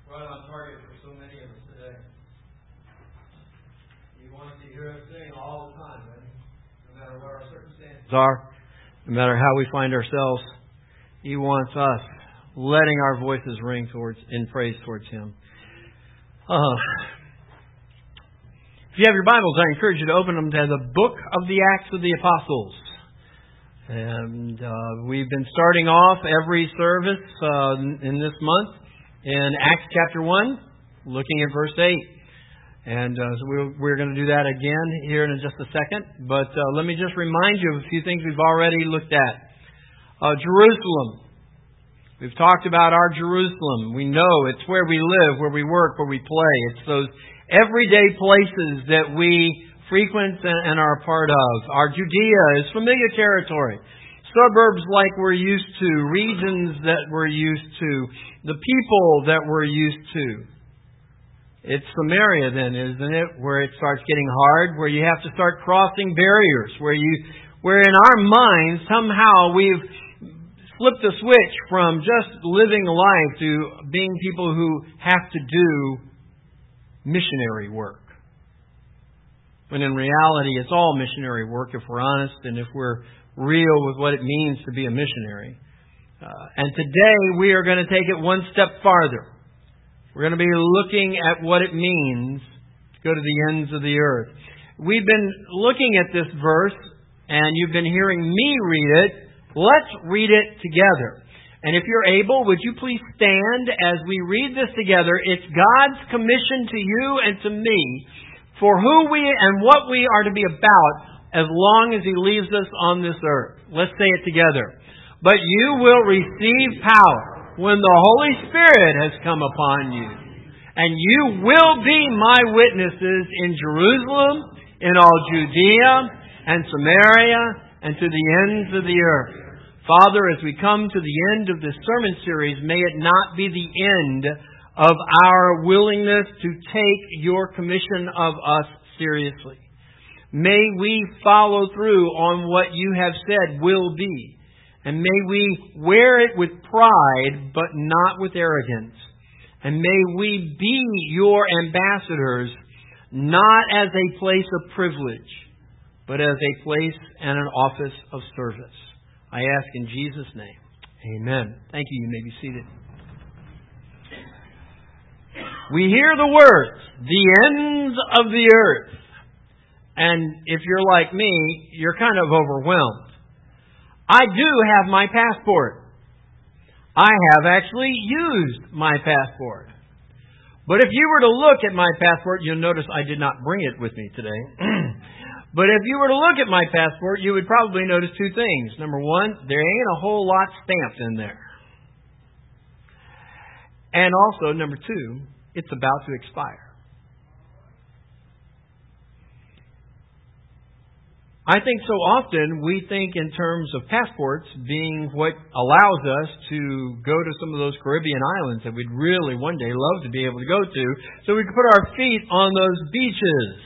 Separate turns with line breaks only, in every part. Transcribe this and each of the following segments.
right on target for so many of us today. He wants to hear us sing all the time, doesn't he? No matter what our circumstances are, no matter how we find ourselves, He wants us letting our voices ring in praise towards Him. If you have your Bibles, I encourage you to open them to the book of the Acts of the Apostles. And we've been starting off every service in this month in Acts chapter 1, looking at verse 8. And so we're going to do that again here in just a second. But let me just remind you of a few things we've already looked at. Jerusalem. We've talked about our Jerusalem. We know it's where we live, where we work, where we play. It's those everyday places that we frequent and are a part of. Our Judea is familiar territory. Suburbs like we're used to. Regions that we're used to. The people that we're used to. It's Samaria then, isn't it? Where it starts getting hard, where you have to start crossing barriers, where in our minds somehow we've flipped the switch from just living life to being people who have to do missionary work. When in reality it's all missionary work if we're honest and if we're real with what it means to be a missionary. And today we are going to take it one step farther. We're going to be looking at what it means to go to the ends of the earth. We've been looking at this verse and you've been hearing me read it. Let's read it together. And if you're able, would you please stand as we read this together? It's God's commission to you and to me for who we and what we are to be about as long as He leaves us on this earth. Let's say it together. But you will receive power when the Holy Spirit has come upon you. And you will be my witnesses in Jerusalem, in all Judea and Samaria, and to the ends of the earth. Father, as we come to the end of this sermon series, may it not be the end of our willingness to take your commission of us seriously. May we follow through on what you have said will be. And may we wear it with pride, but not with arrogance. And may we be your ambassadors, not as a place of privilege, but as a place and an office of service. I ask in Jesus' name. Amen. Thank you. You may be seated. We hear the words, the ends of the earth. And if you're like me, you're kind of overwhelmed. I do have my passport. I have actually used my passport. But if you were to look at my passport, you'll notice I did not bring it with me today. But if you were to look at my passport, you would probably notice two things. Number one, there ain't a whole lot stamped in there. And also, number two, it's about to expire. I think so often we think in terms of passports being what allows us to go to some of those Caribbean islands that we'd really one day love to be able to go to so we can put our feet on those beaches.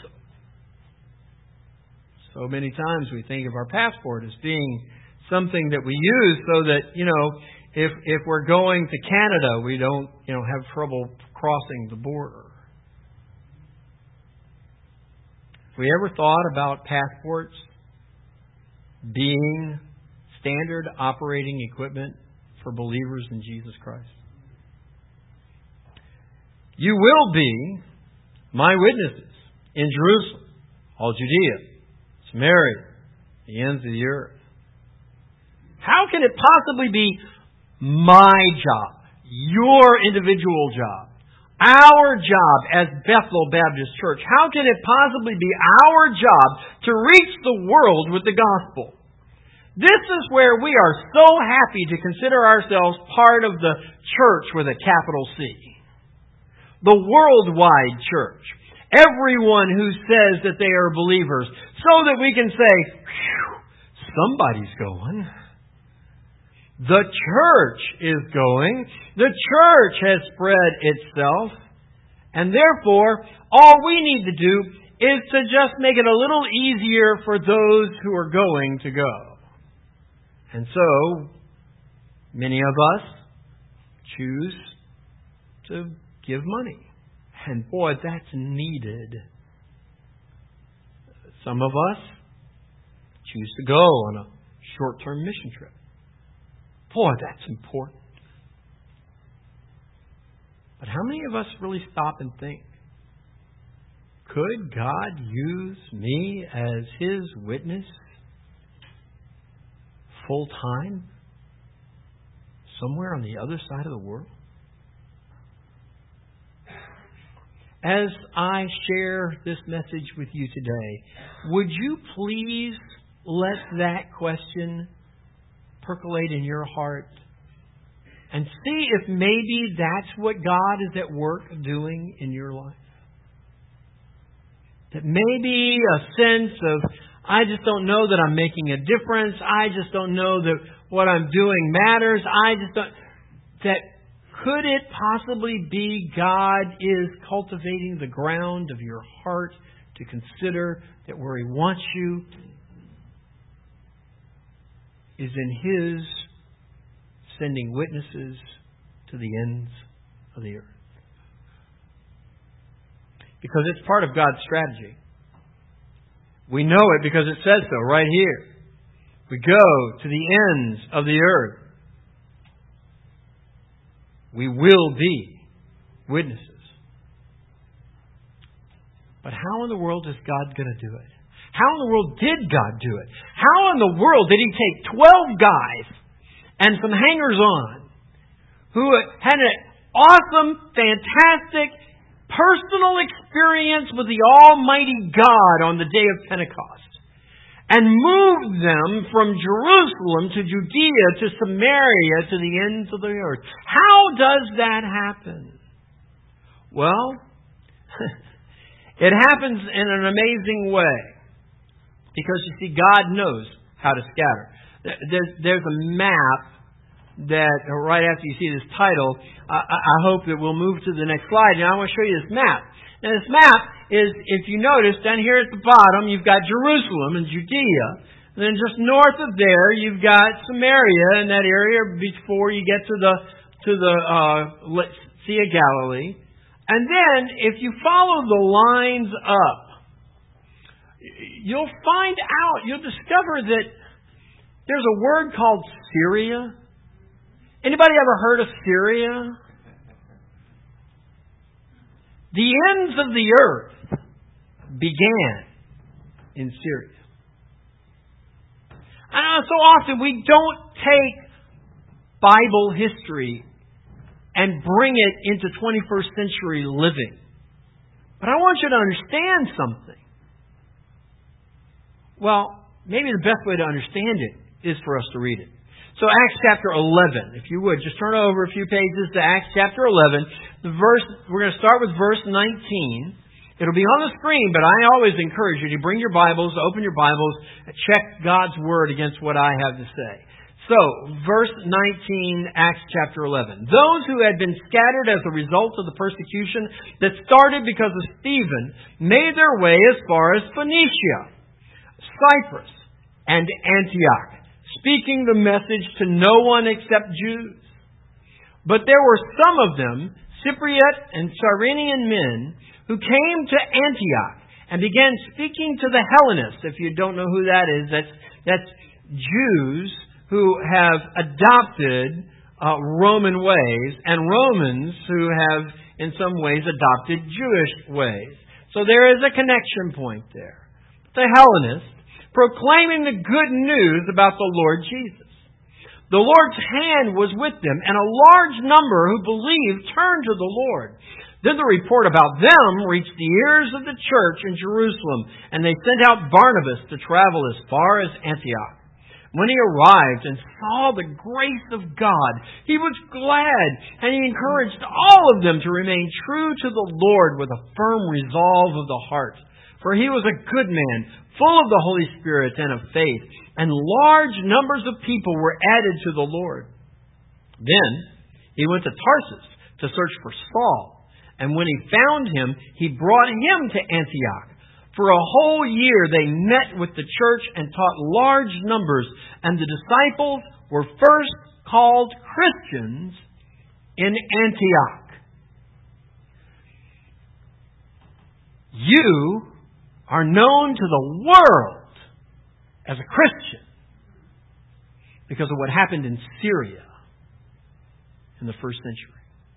So many times we think of our passport as being something that we use so that, if we're going to Canada, we don't, have trouble crossing the border. Have we ever thought about passports being standard operating equipment for believers in Jesus Christ? You will be my witnesses in Jerusalem, all Judea, Samaria, the ends of the earth. How can it possibly be my job, your individual job, our job as Bethel Baptist Church? How can it possibly be our job to reach the world with the gospel? This is where we are so happy to consider ourselves part of the church with a capital C. The worldwide church. Everyone who says that they are believers, so that we can say, somebody's going. The church is going. The church has spread itself. And therefore, all we need to do is to just make it a little easier for those who are going to go. And so, many of us choose to give money. And boy, that's needed. Some of us choose to go on a short-term mission trip. Boy, that's important. But how many of us really stop and think, could God use me as His witness full time somewhere on the other side of the world? As I share this message with you today, would you please let that question percolate in your heart and see if maybe that's what God is at work doing in your life? That maybe a sense of, I just don't know that I'm making a difference. I just don't know that what I'm doing matters. I just don't... That could it possibly be God is cultivating the ground of your heart to consider that where He wants you is in His sending witnesses to the ends of the earth? Because it's part of God's strategy. We know it because it says so right here. We go to the ends of the earth. We will be witnesses. But how in the world is God going to do it? How in the world did God do it? How in the world did He take 12 guys and some hangers-on who had an awesome, fantastic, personal experience with the Almighty God on the day of Pentecost and moved them from Jerusalem to Judea to Samaria to the ends of the earth? How does that happen? Well, it happens in an amazing way because, you see, God knows how to scatter. There's a map that right after you see this title, I hope that we'll move to the next slide, and I want to show you this map. Now, this map is, if you notice, down here at the bottom, you've got Jerusalem and Judea. And then just north of there, you've got Samaria in that area before you get to the Sea of Galilee. And then, if you follow the lines up, you'll discover that there's a word called Syria. Anybody ever heard of Syria? The ends of the earth began in Syria. I know so often we don't take Bible history and bring it into 21st century living. But I want you to understand something. Well, maybe the best way to understand it is for us to read it. So Acts chapter 11, if you would, just turn over a few pages to Acts chapter 11. We're going to start with verse 19. It'll be on the screen, but I always encourage you to bring your Bibles, open your Bibles, and check God's Word against what I have to say. So, verse 19, Acts chapter 11. Those who had been scattered as a result of the persecution that started because of Stephen made their way as far as Phoenicia, Cyprus, and Antioch, speaking the message to no one except Jews. But there were some of them, Cypriot and Cyrenian men, who came to Antioch and began speaking to the Hellenists. If you don't know who that is, that's Jews who have adopted Roman ways and Romans who have in some ways adopted Jewish ways. So there is a connection point there. The Hellenists proclaiming the good news about the Lord Jesus. The Lord's hand was with them, and a large number who believed turned to the Lord. Then the report about them reached the ears of the church in Jerusalem, and they sent out Barnabas to travel as far as Antioch. When he arrived and saw the grace of God, he was glad, and he encouraged all of them to remain true to the Lord with a firm resolve of the heart. For he was a good man, full of the Holy Spirit and of faith, and large numbers of people were added to the Lord. Then he went to Tarsus to search for Saul, and when he found him, he brought him to Antioch. For a whole year they met with the church and taught large numbers, and the disciples were first called Christians in Antioch. You are known to the world as a Christian because of what happened in Syria in the first century.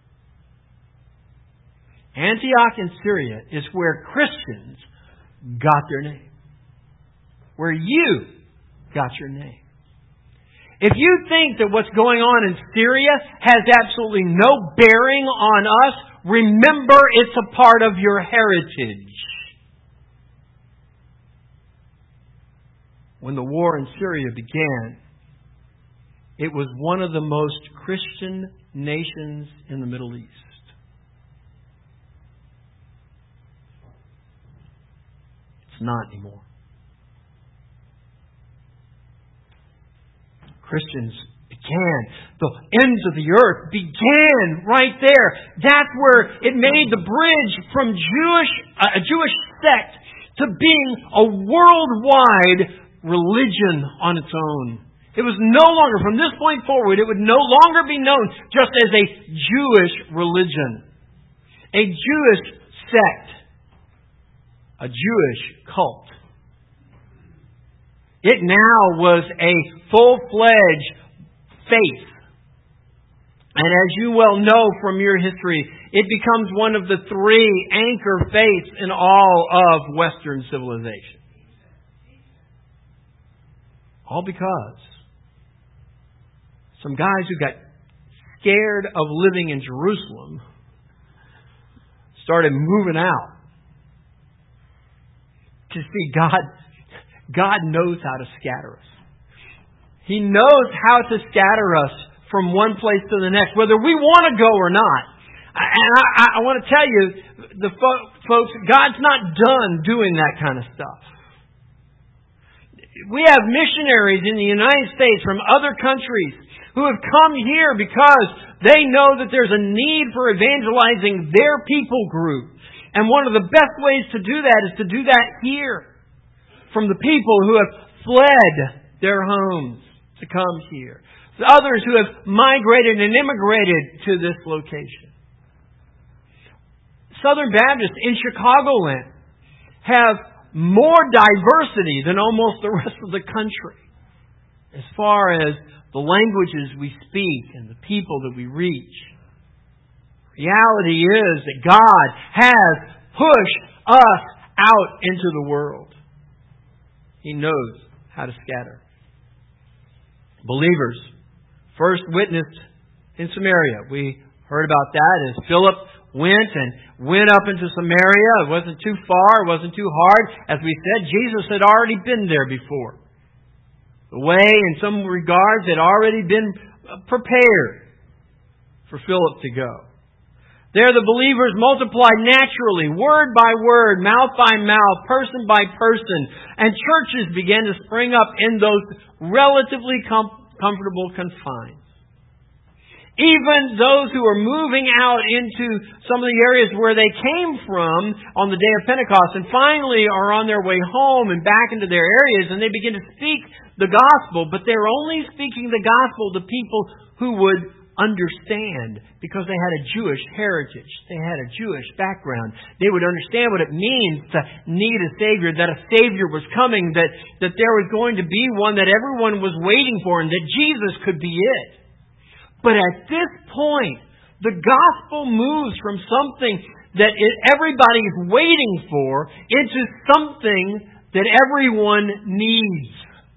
Antioch in Syria is where Christians got their name. Where you got your name. If you think that what's going on in Syria has absolutely no bearing on us, remember it's a part of your heritage. When the war in Syria began, it was one of the most Christian nations in the Middle East. It's not anymore. Christians began. The ends of the earth began right there. That's where it made the bridge from a Jewish sect to being a worldwide religion on its own. It was no longer, from this point forward, it would no longer be known just as a Jewish religion. A Jewish sect. A Jewish cult. It now was a full-fledged faith. And as you well know from your history, it becomes one of the three anchor faiths in all of Western civilization. All because some guys who got scared of living in Jerusalem started moving out. To see God knows how to scatter us. He knows how to scatter us from one place to the next, whether we want to go or not. And I want to tell you, folks, God's not done doing that kind of stuff. We have missionaries in the United States from other countries who have come here because they know that there's a need for evangelizing their people group. And one of the best ways to do that is to do that here. From the people who have fled their homes to come here. The others who have migrated and immigrated to this location. Southern Baptists in Chicagoland have more diversity than almost the rest of the country. As far as the languages we speak and the people that we reach. Reality is that God has pushed us out into the world. He knows how to scatter. Believers first witnessed in Samaria. We heard about that as Philip went up into Samaria. It wasn't too far. It wasn't too hard. As we said, Jesus had already been there before. The way, in some regards, had already been prepared for Philip to go. There the believers multiplied naturally, word by word, mouth by mouth, person by person, and churches began to spring up in those relatively comfortable confines. Even those who were moving out into some of the areas where they came from on the day of Pentecost and finally are on their way home and back into their areas, and they begin to speak the gospel, but they're only speaking the gospel to people who would understand, because they had a Jewish heritage. They had a Jewish background. They would understand what it means to need a Savior, that a Savior was coming, that there was going to be one that everyone was waiting for, and that Jesus could be it. But at this point, the gospel moves from something that everybody is waiting for into something that everyone needs.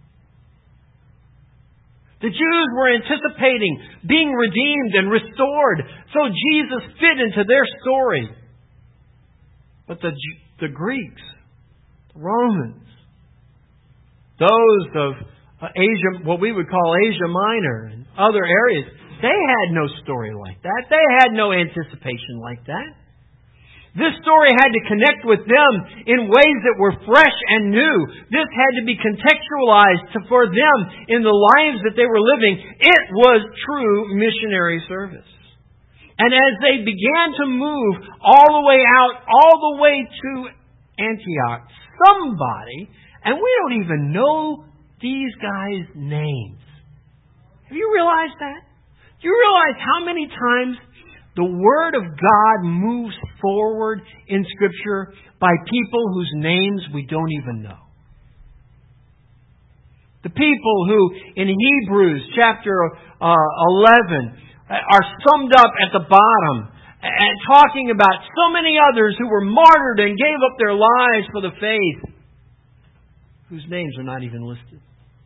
The Jews were anticipating being redeemed and restored, so Jesus fit into their story. But the Greeks, the Romans, those of Asia, what we would call Asia Minor and other areas, they had no story like that. They had no anticipation like that. This story had to connect with them in ways that were fresh and new. This had to be contextualized for them in the lives that they were living. It was true missionary service. And as they began to move all the way out, all the way to Antioch, somebody, and we don't even know these guys' names. Have you realized that? Do you realize how many times The Word of God moves forward in Scripture by people whose names we don't even know. The people who, in Hebrews chapter 11, are summed up at the bottom and talking about so many others who were martyred and gave up their lives for the faith, whose names are not even listed.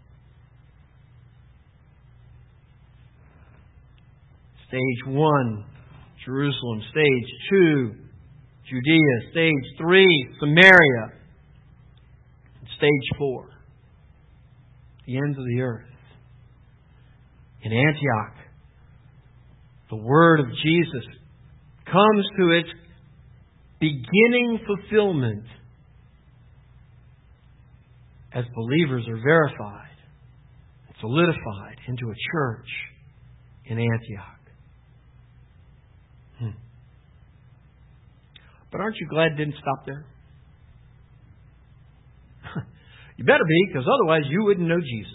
Stage 1, Jerusalem. Stage 2, Judea. Stage 3, Samaria. And stage 4, the ends of the earth. In Antioch, the Word of Jesus comes to its beginning fulfillment as believers are verified and solidified into a church in Antioch. But aren't you glad it didn't stop there? You better be, because otherwise you wouldn't know Jesus.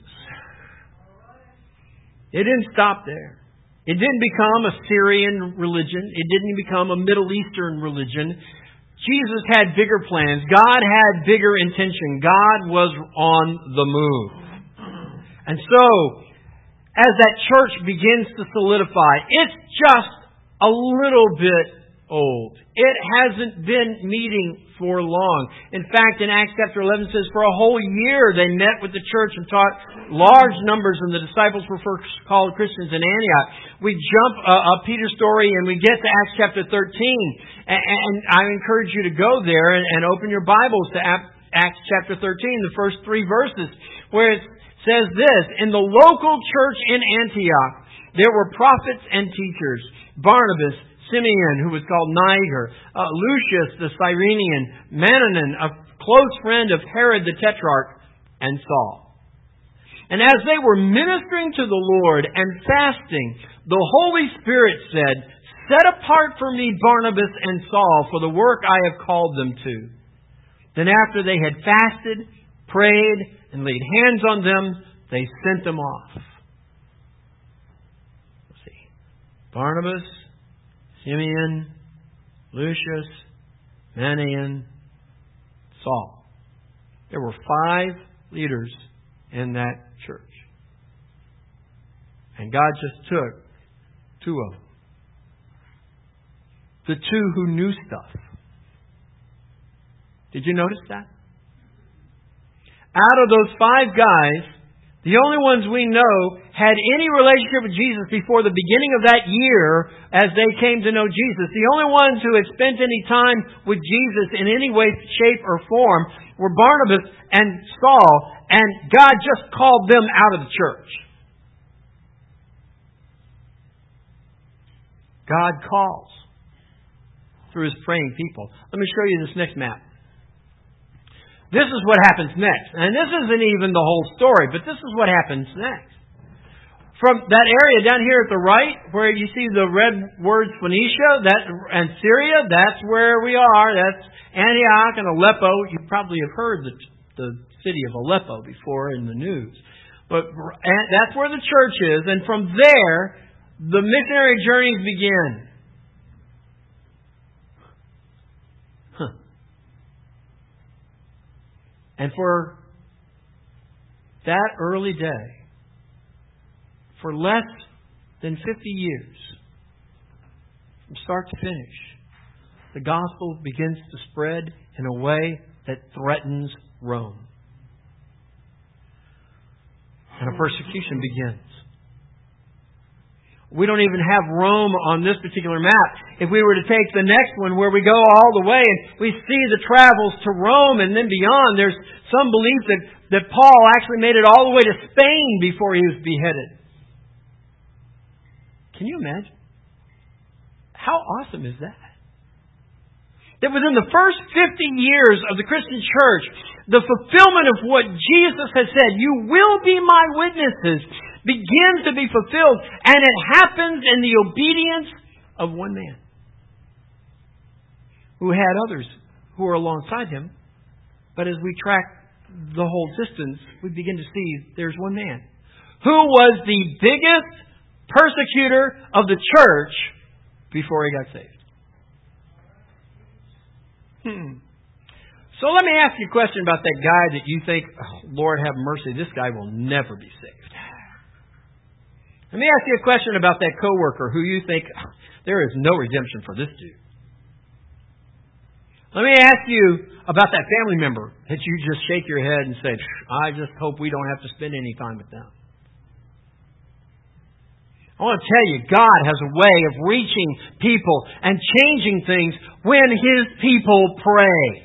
It didn't stop there. It didn't become a Syrian religion. It didn't become a Middle Eastern religion. Jesus had bigger plans. God had bigger intention. God was on the move. And so, as that church begins to solidify, it's just a little bit old. It hasn't been meeting for long. In fact, in Acts chapter 11 it says, for a whole year they met with the church and taught large numbers, and the disciples were first called Christians in Antioch. We jump Peter's story and we get to Acts chapter 13. And I encourage you to go there and open your Bibles to Acts chapter 13, the first 3 verses, where it says this: in the local church in Antioch there were prophets and teachers, Barnabas, Simeon, who was called Niger, Lucius the Cyrenian, Manaen, a close friend of Herod the Tetrarch, and Saul. And as they were ministering to the Lord and fasting, the Holy Spirit said, set apart for me Barnabas and Saul for the work I have called them to. Then after they had fasted, prayed, and laid hands on them, they sent them off. Let's see. Barnabas, Simeon, Lucius, Manaen, Saul. There were 5 leaders in that church. And God just took 2 of them. The 2 who knew stuff. Did you notice that? Out of those 5 guys, the only ones we know had any relationship with Jesus before the beginning of that year as they came to know Jesus. The only ones who had spent any time with Jesus in any way, shape, or form were Barnabas and Saul, and God just called them out of the church. God calls through His praying people. Let me show you this next map. This is what happens next. And this isn't even the whole story, but this is what happens next. From that area down here at the right, where you see the red words Phoenicia and Syria, that's where we are. That's Antioch and Aleppo. You probably have heard the city of Aleppo before in the news. But that's where the church is. And from there, the missionary journeys begin. And for that early day, for less than 50 years, from start to finish, the gospel begins to spread in a way that threatens Rome. And a persecution begins. We don't even have Rome on this particular map. If we were to take the next one where we go all the way and we see the travels to Rome and then beyond, there's some belief that Paul actually made it all the way to Spain before he was beheaded. Can you imagine? How awesome is that? That within the first 50 years of the Christian church, the fulfillment of what Jesus has said, you will be my witnesses, begins to be fulfilled. And it happens in the obedience of one man who had others who were alongside him. But as we track the whole distance, we begin to see there's one man who was the biggest persecutor of the church before he got saved. So let me ask you a question about that guy that you think, oh, Lord have mercy, this guy will never be saved. Let me ask you a question about that coworker who you think, oh, there is no redemption for this dude. Let me ask you about that family member that you just shake your head and say, I just hope we don't have to spend any time with them. I want to tell you, God has a way of reaching people and changing things when His people pray.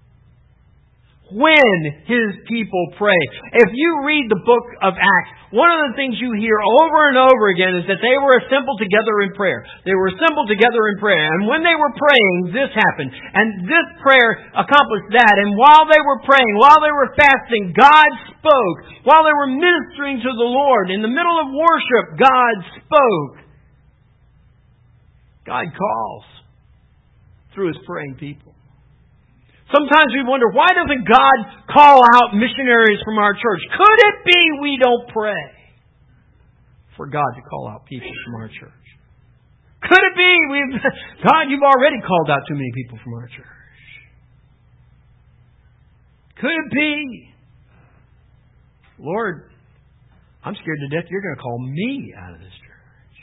When His people pray. If you read the book of Acts, one of the things you hear over and over again is that they were assembled together in prayer. They were assembled together in prayer. And when they were praying, this happened. And this prayer accomplished that. And while they were praying, while they were fasting, God spoke. While they were ministering to the Lord, in the middle of worship, God spoke. God calls through His praying people. Sometimes we wonder, why doesn't God call out missionaries from our church? Could it be we don't pray for God to call out people from our church? Could it be God, you've already called out too many people from our church? Could it be, Lord, I'm scared to death you're going to call me out of this church?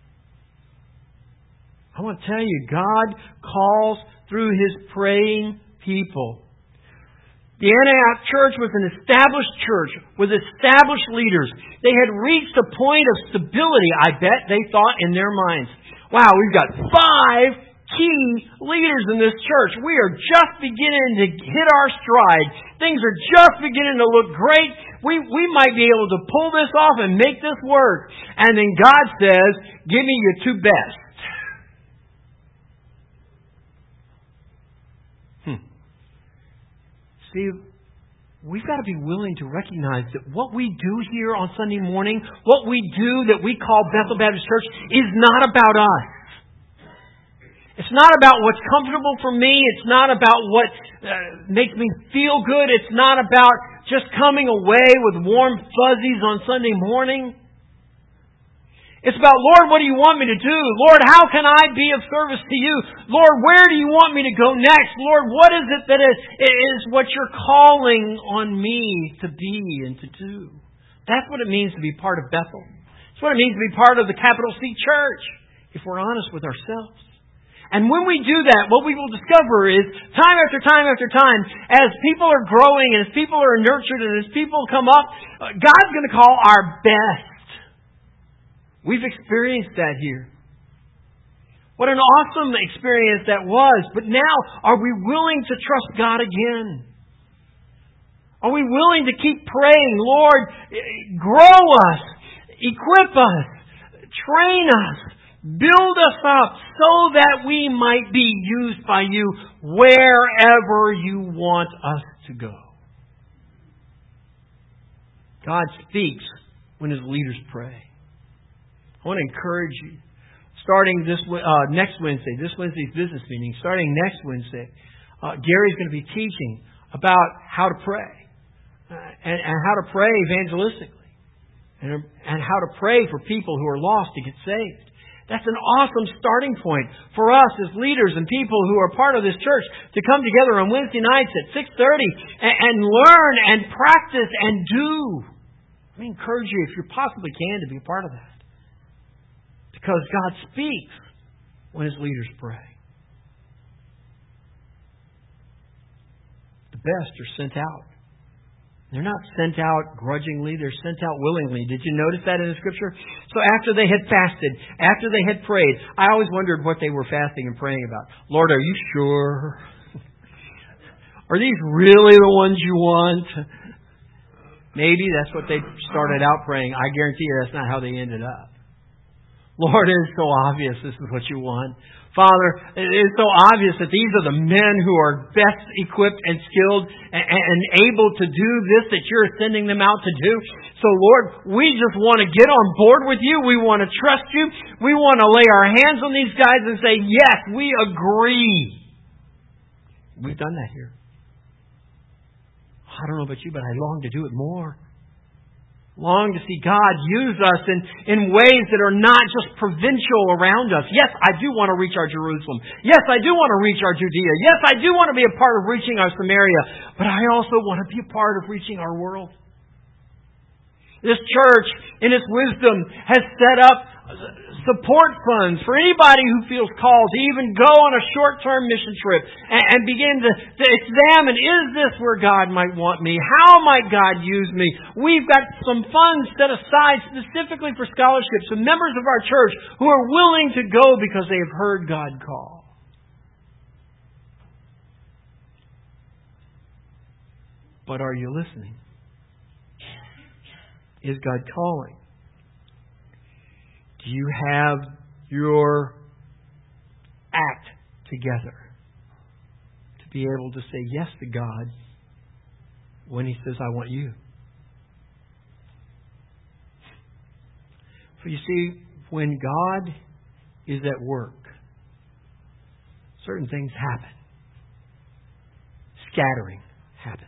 I want to tell you, God calls through His praying people. The Antioch church was an established church with established leaders. They had reached a point of stability, I bet they thought in their minds. Wow, we've got 5 key leaders in this church. We are just beginning to hit our stride. Things are just beginning to look great. We might be able to pull this off and make this work. And then God says, give me your 2 best. See, we've got to be willing to recognize that what we do here on Sunday morning, what we do that we call Bethel Baptist Church, is not about us. It's not about what's comfortable for me. It's not about what makes me feel good. It's not about just coming away with warm fuzzies on Sunday morning. It's about, Lord, what do you want me to do? Lord, how can I be of service to you? Lord, where do you want me to go next? Lord, what is it that is what you're calling on me to be and to do? That's what it means to be part of Bethel. That's what it means to be part of the Capital C Church, if we're honest with ourselves. And when we do that, what we will discover is, time after time after time, as people are growing and as people are nurtured and as people come up, God's going to call our best. We've experienced that here. What an awesome experience that was. But now, are we willing to trust God again? Are we willing to keep praying, Lord, grow us, equip us, train us, build us up so that we might be used by you wherever you want us to go? God speaks when His leaders pray. I want to encourage you, starting next Wednesday, this Wednesday's business meeting, starting next Wednesday, Gary's going to be teaching about how to pray and how to pray evangelistically and how to pray for people who are lost to get saved. That's an awesome starting point for us as leaders and people who are part of this church to come together on Wednesday nights at 6:30 and learn and practice and do. Let me encourage you, if you possibly can, to be a part of that. Because God speaks when His leaders pray. The best are sent out. They're not sent out grudgingly, they're sent out willingly. Did you notice that in the Scripture? So after they had fasted, after they had prayed, I always wondered what they were fasting and praying about. Lord, are you sure? Are these really the ones you want? Maybe that's what they started out praying. I guarantee you that's not how they ended up. Lord, it is so obvious this is what you want. Father, it is so obvious that these are the men who are best equipped and skilled and able to do this that you're sending them out to do. So, Lord, we just want to get on board with you. We want to trust you. We want to lay our hands on these guys and say, yes, we agree. We've done that here. I don't know about you, but I long to do it more. Long to see God use us in ways that are not just provincial around us. Yes, I do want to reach our Jerusalem. Yes, I do want to reach our Judea. Yes, I do want to be a part of reaching our Samaria. But I also want to be a part of reaching our world. This church, in its wisdom, has set up support funds for anybody who feels called to even go on a short-term mission trip and begin to examine, is this where God might want me? How might God use me? We've got some funds set aside specifically for scholarships of members of our church who are willing to go because they have heard God call. But are you listening? Is God calling? Do you have your act together to be able to say yes to God when He says, I want you? For you see, when God is at work, certain things happen. Scattering happens.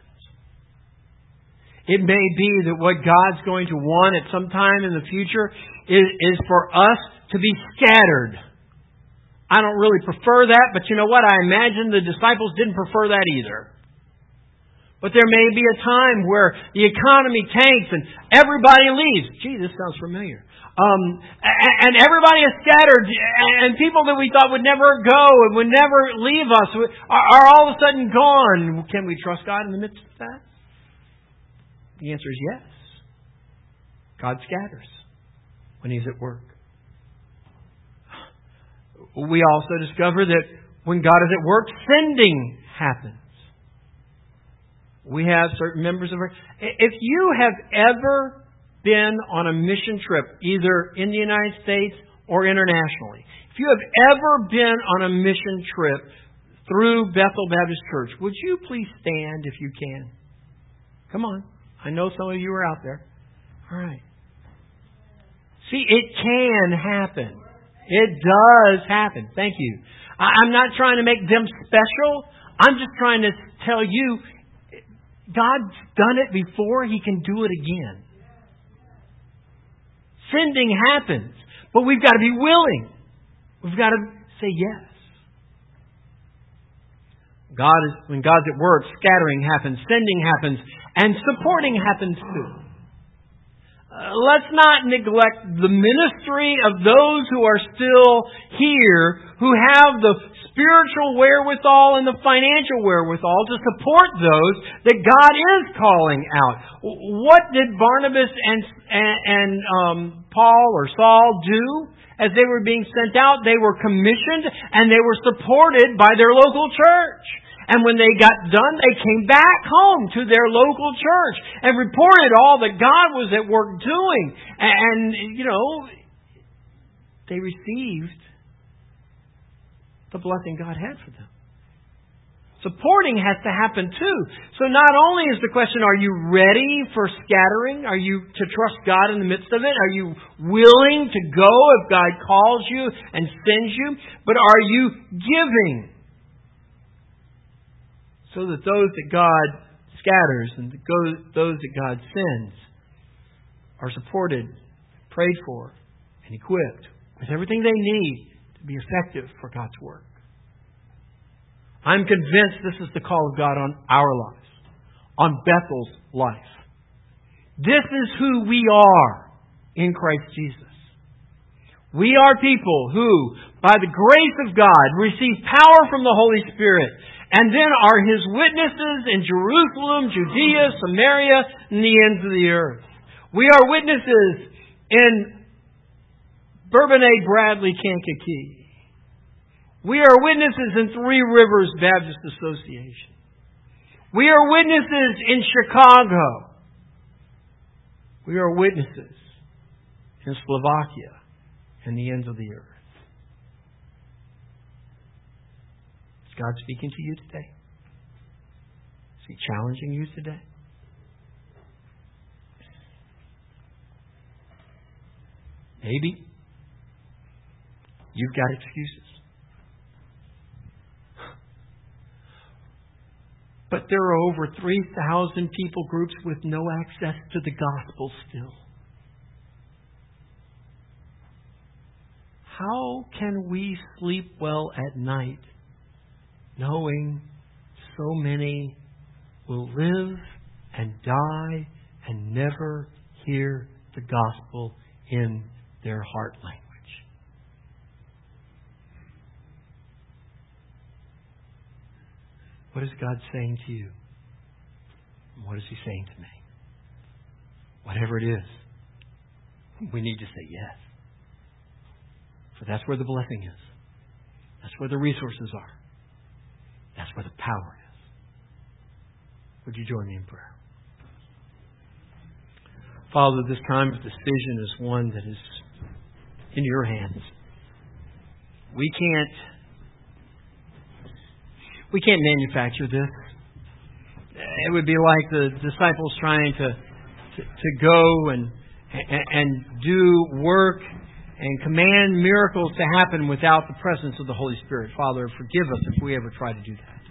It may be that what God's going to want at some time in the future is for us to be scattered. I don't really prefer that, but you know what? I imagine the disciples didn't prefer that either. But there may be a time where the economy tanks and everybody leaves. Gee, this sounds familiar. And everybody is scattered, and people that we thought would never go and would never leave us are all of a sudden gone. Can we trust God in the midst of that? The answer is yes. God scatters when He's at work. We also discover that when God is at work, sending happens. We have certain members of our... If you have ever been on a mission trip, either in the United States or internationally, if you have ever been on a mission trip through Bethel Baptist Church, would you please stand if you can? Come on. I know some of you are out there. All right. See, it can happen. It does happen. Thank you. I'm not trying to make them special. I'm just trying to tell you, God's done it before. He can do it again. Sending happens. But we've got to be willing. We've got to say yes. When God's at work, scattering happens, sending happens, and supporting happens too. Let's not neglect the ministry of those who are still here, who have the spiritual wherewithal and the financial wherewithal to support those that God is calling out. What did Barnabas and Paul or Saul do as they were being sent out? They were commissioned and they were supported by their local church. And when they got done, they came back home to their local church and reported all that God was at work doing. And they received the blessing God had for them. Supporting has to happen too. So not only is the question, are you ready for scattering? Are you to trust God in the midst of it? Are you willing to go if God calls you and sends you? But are you giving? So that those that God scatters and those that God sends are supported, prayed for, and equipped with everything they need to be effective for God's work. I'm convinced this is the call of God on our lives, on Bethel's life. This is who we are in Christ Jesus. We are people who, by the grace of God, receive power from the Holy Spirit and then are His witnesses in Jerusalem, Judea, Samaria, and the ends of the earth. We are witnesses in Bourbonnais, Bradley, Kankakee. We are witnesses in Three Rivers Baptist Association. We are witnesses in Chicago. We are witnesses in Slovakia and the ends of the earth. Is God speaking to you today? Is He challenging you today? Maybe you've got excuses. But there are over 3,000 people groups with no access to the gospel still. How can we sleep well at night knowing so many will live and die and never hear the gospel in their heart language? What is God saying to you? What is He saying to me? Whatever it is, we need to say yes. For that's where the blessing is. That's where the resources are. That's where the power is. Would you join me in prayer? Father, this time of decision is one that is in your hands. We can't manufacture this. It would be like the disciples trying to go and do work and command miracles to happen without the presence of the Holy Spirit. Father, forgive us if we ever try to do that.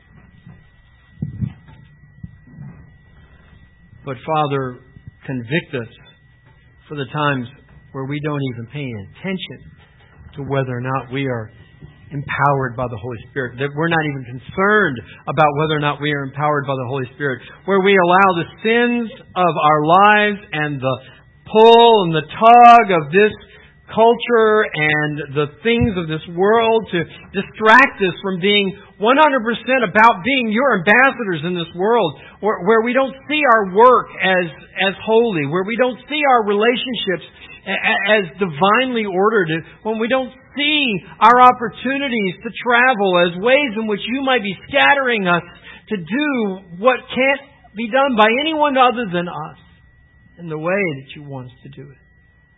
But Father, convict us for the times where we don't even pay attention to whether or not we are empowered by the Holy Spirit, that we're not even concerned about whether or not we are empowered by the Holy Spirit, where we allow the sins of our lives and the pull and the tug of this culture and the things of this world to distract us from being 100% about being your ambassadors in this world, where we don't see our work as holy, where we don't see our relationships as divinely ordered, when we don't see our opportunities to travel as ways in which you might be scattering us to do what can't be done by anyone other than us in the way that you want us to do it.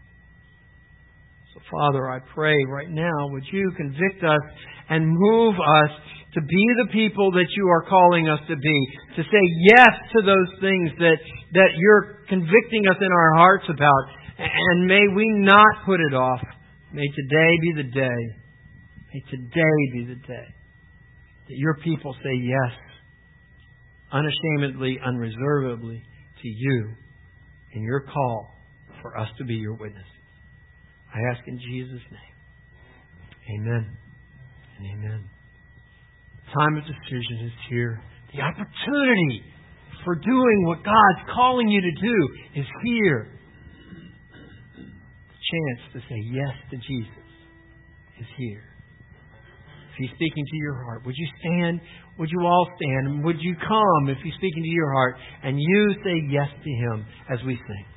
So, Father, I pray right now, would you convict us and move us to be the people that you are calling us to be, to say yes to those things that you're convicting us in our hearts about. And may we not put it off. May today be the day. May today be the day that your people say yes, unashamedly, unreservedly to you in your call for us to be your witnesses. I ask in Jesus' name. Amen and amen. The time of decision is here. The opportunity for doing what God's calling you to do is here. Chance to say yes to Jesus is here. If He's speaking to your heart, would you stand? Would you all stand? And would you come if He's speaking to your heart and you say yes to Him as we sing?